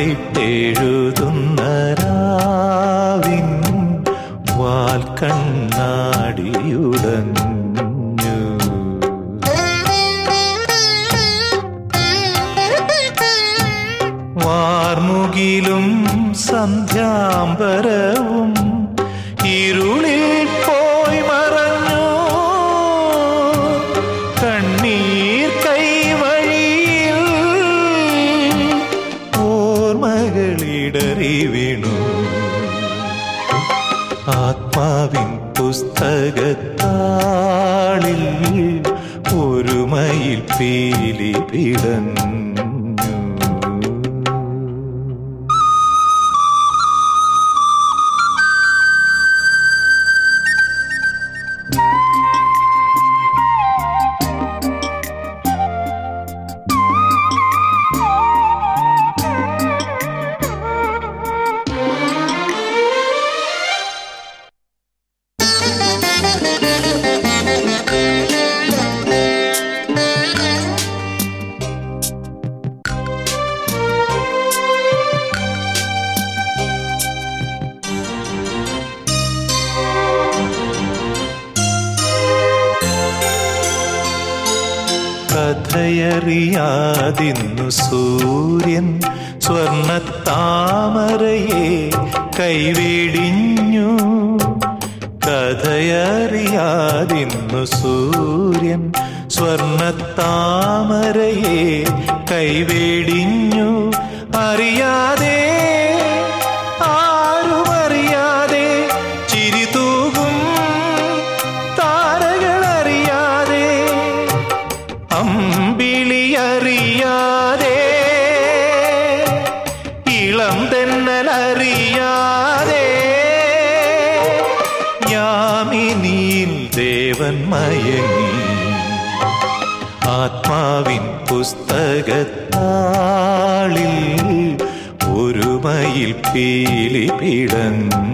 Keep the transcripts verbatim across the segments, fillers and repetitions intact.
വാലിട്ടെഴുതുന്ന രാവിൻ വാൽ കണ്ണാടിയുടഞ്ഞു. വാർമുകിലും സന്ധ്യാംബരവും ഇരുളിൽ പോയി മറഞ്ഞു. കണ്ണീർ കൈവഴിയിൽ ഓർമ്മകളിടറി വീണു. ആത്മാവിൻ പുസ്തകത്താളിൽ ഒരുമയിൽ പീലി പിടഞ്ഞു. കഥയറിയാതിന്നു സൂര്യൻ സ്വർണത്താമരയെ കൈവെടിഞ്ഞു. കഥയറിയാതിന്നു സൂര്യൻ സ്വർണത്താമരയെ കൈവെടിഞ്ഞു. അറിയാതെ ആരുമറിയാതെ ചിരിതൂകും താരകളറിയാതെ അമ്പിളിയറിയാതെ ഇളം തെന്നലറിയാതെ യാമിനിയിൽ ദേവൻ മയങ്ങി. ആത്മാവിൻ പുസ്തകത്താളിൽ ഒരുമയിൽ പീലി പിടഞ്ഞു.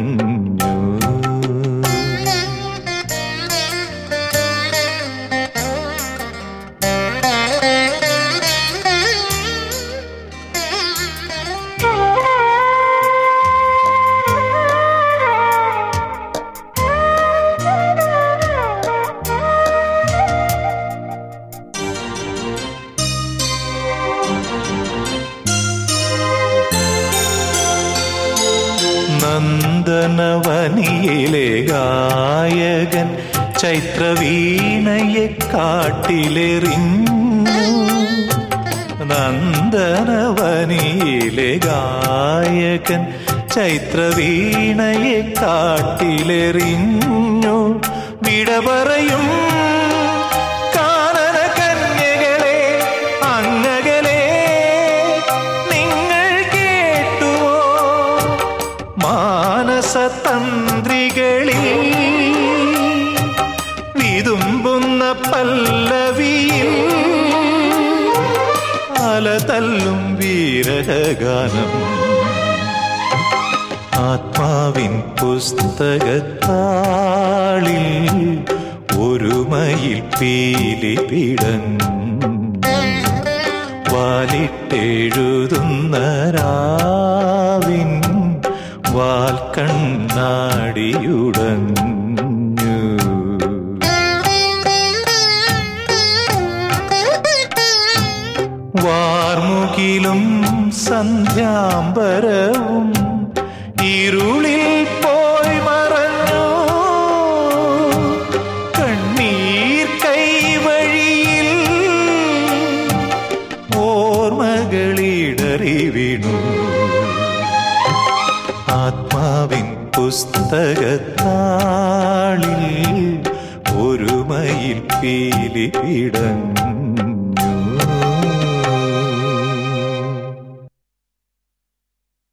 നന്ദനവനിയിലെ ഗായകൻ ചൈത്രവീണയെ കാട്ടിലെറിഞ്ഞു. നന്ദനവനിയിലെ ഗായകൻ ചൈത്രവീണയെ കാട്ടിലെറിഞ്ഞു. വിട പറയും മാനസതന്ത്രികളിൽ വിതുമ്പുന്ന പല്ലവിയിൽ അലതല്ലും വീരഗാനം. ആത്മാവിൻ പുസ്തകത്താളിൽ ഒരുമയിൽ പീലി പിടഞ്ഞു. വാലിട്ടെഴുതുന്ന രാവിൻ വാൽ കണ്ണാടിയുടഞ്ഞു. വാർമുകിലും സന്ധ്യാംബരവും ഇരുളിൽ പോയി മറഞ്ഞു. കണ്ണീർ കൈവഴിയിൽ ഓർമ്മകളിടറി വീണു. ആത്മാവിൻ പുസ്തകത്താളിൽ ഒരുമയിൽ പീലി പിടഞ്ഞു.